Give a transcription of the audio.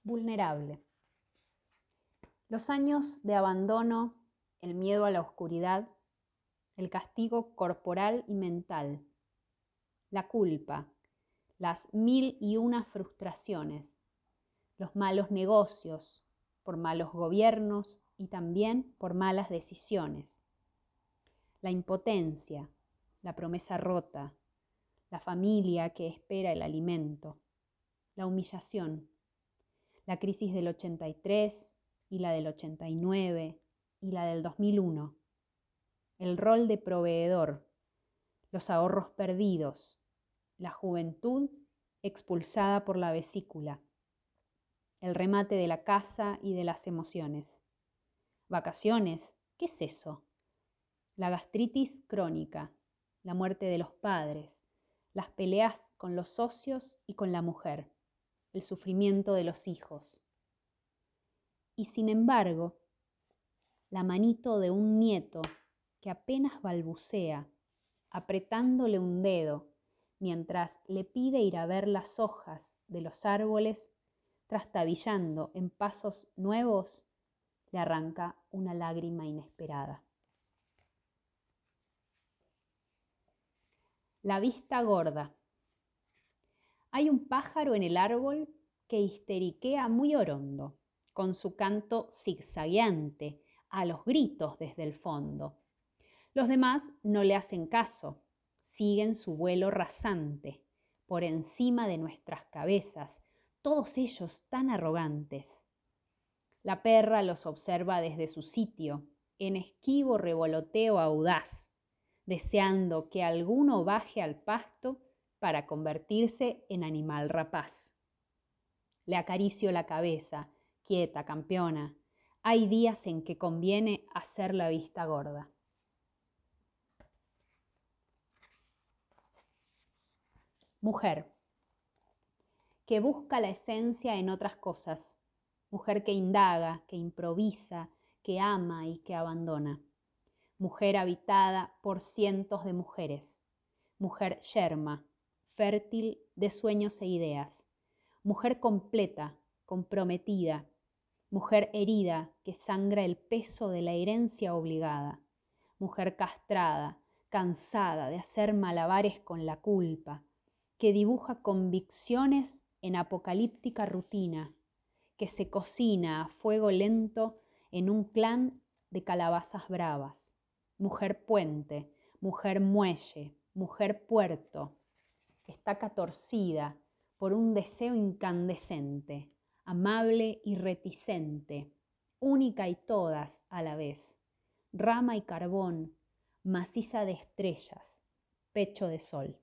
Vulnerable. Los años de abandono, el miedo a la oscuridad, el castigo corporal y mental, la culpa, las 1001 frustraciones, los malos negocios, por malos gobiernos y también por malas decisiones, la impotencia, la promesa rota, la familia que espera el alimento, la humillación, la crisis del 83 y la del 89 y la del 2001, el rol de proveedor, los ahorros perdidos, la juventud expulsada por la vesícula, el remate de la casa y de las emociones. Vacaciones, ¿qué es eso? La gastritis crónica, la muerte de los padres, las peleas con los socios y con la mujer, el sufrimiento de los hijos. Y sin embargo, la manito de un nieto que apenas balbucea, apretándole un dedo, mientras le pide ir a ver las hojas de los árboles, trastabillando en pasos nuevos, le arranca una lágrima inesperada. La vista gorda. Hay un pájaro en el árbol que histeriquea muy orondo, con su canto zigzagueante, a los gritos desde el fondo. Los demás no le hacen caso, siguen su vuelo rasante, por encima de nuestras cabezas, todos ellos tan arrogantes. La perra los observa desde su sitio, en esquivo revoloteo audaz, deseando que alguno baje al pasto para convertirse en animal rapaz. Le acaricio la cabeza, quieta, campeona. Hay días en que conviene hacer la vista gorda. Mujer, que busca la esencia en otras cosas. Mujer que indaga, que improvisa, que ama y que abandona. Mujer habitada por cientos de mujeres. Mujer yerma, fértil de sueños e ideas. Mujer completa, comprometida. Mujer herida que sangra el peso de la herencia obligada. Mujer castrada, cansada de hacer malabares con la culpa, que dibuja convicciones en apocalíptica rutina, que se cocina a fuego lento en un clan de calabazas bravas. Mujer puente, mujer muelle, mujer puerto, estaca torcida por un deseo incandescente, amable y reticente, única y todas a la vez, rama y carbón, maciza de estrellas, pecho de sol.